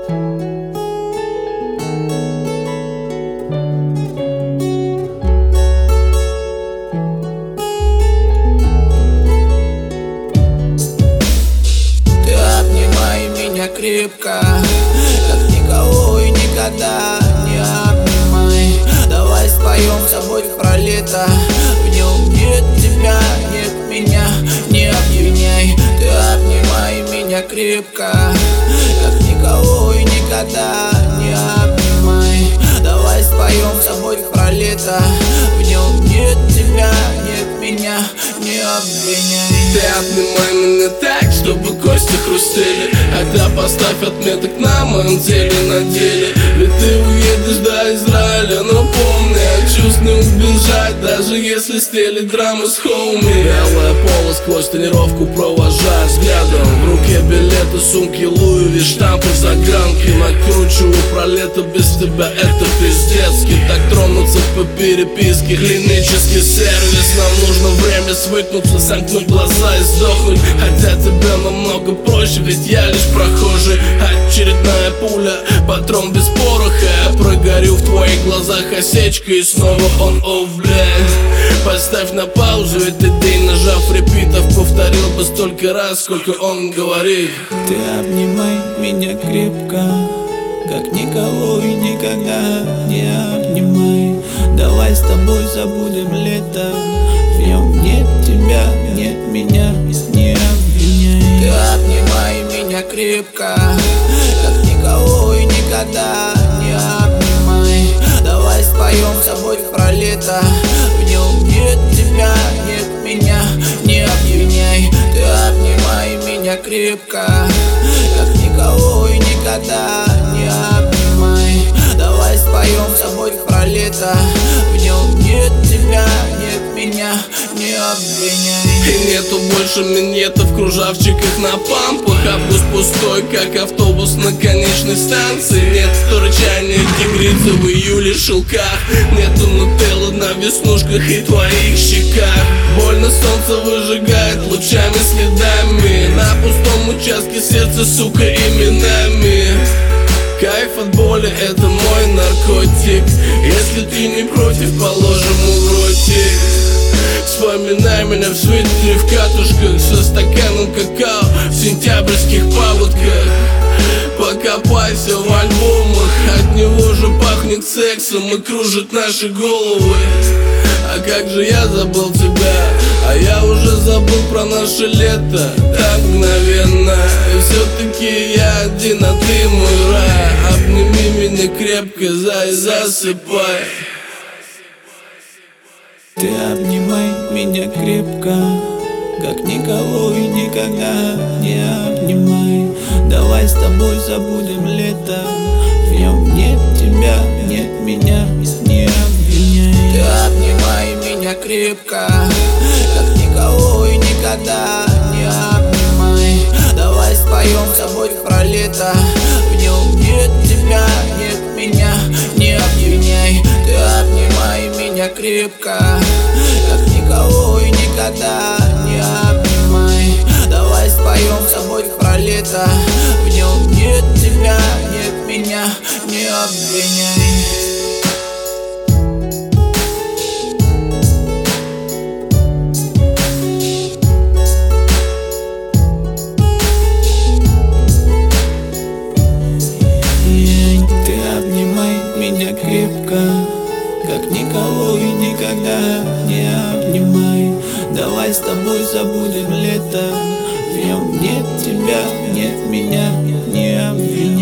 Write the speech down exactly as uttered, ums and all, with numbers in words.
Крепко, как никого и никогда не обнимай. Давай споем с собой про лето. В нем нет тебя, нет меня, не обвиняй. Ты обнимай меня крепко, как никого и никогда не обнимай. Давай споем с собой про лето. В нем нет тебя, нет меня, не обвиняй. Ты обнимай меня так, чтобы кости хрустели, хотя поставь отметок на моем теле, на деле. Ведь ты уедешь до Израиля, но помни, от чувств не убежать, даже если стелит драмы с хоуми. Белое поло сквозь тренировку провожаю взглядом. В руке билеты, сумки, Луи, штампы, загранки. Накручиваю про лето, без тебя это пиздецки. Так тронуться по переписке, клинический сервис. Нам нужно время свыкнуться, сомкнуть глаза и сдохнуть. Хотя тебе намного проще, ведь я лишь прохожий. Очередная пуля, патрон без пороха. Я прогорю в твоих глазах осечка, и снова он, о, блядь. Поставь на паузу этот день, нажав репитов. Повторил бы столько раз, сколько он говорит. Ты обнимай меня крепко, как никого и никогда не обнимай. Давай с тобой забудем лето. В нем нет тебя, нет меня, не обвиняй. Ты обнимай меня крепко, как никого и никогда не обнимай. Давай споем с собой про лето. В нем нет тебя, нет меня, не обвиняй. Ты обнимай меня крепко, как никого и никогда не обнимай. Давай споем с собой про лето. В нем нет тебя, нет меня, не обвиняй. И нету больше минетов в кружавчиках на пампах. Август пустой, как автобус на конечной станции. Нет рычания тигрицы в июле шелках. Нету нутеллы на веснушках и твоих щеках. Больно солнце выжигает лучами следами. На пустом участке сердце, сука, именами. Кайф от боли — это мой наркотик. Если ты не против, положим в ротик. Вспоминай меня в свитере, в катушках, со стаканом какао в сентябрьских паводках. Покопайся в альбомах, от него же пахнет сексом и кружит наши головы. А как же я забыл тебя, а я уже забыл про наше лето так мгновенно. И все-таки я один, а ты мой рай. Обними меня крепко, зай, засыпай. Ты обнимай меня крепко, как никого и никогда не обнимай. Давай с тобой забудем лето. В нем нет тебя, нет меня, не обвиняй. Ты обнимай меня крепко, как никого и никогда не обнимай. Давай споем с собой про лето. В нем нет тебя, нет меня, не обвиняй. Ты обнимай меня крепко, как никого и никогда не обнимай. Давай споем с собой про лето. В нем нет тебя, нет меня, не обвиняй. Меня крепко, как никого и никогда не обнимай. Давай с тобой забудем лето. В нем нет тебя, нет меня, не обвиняй.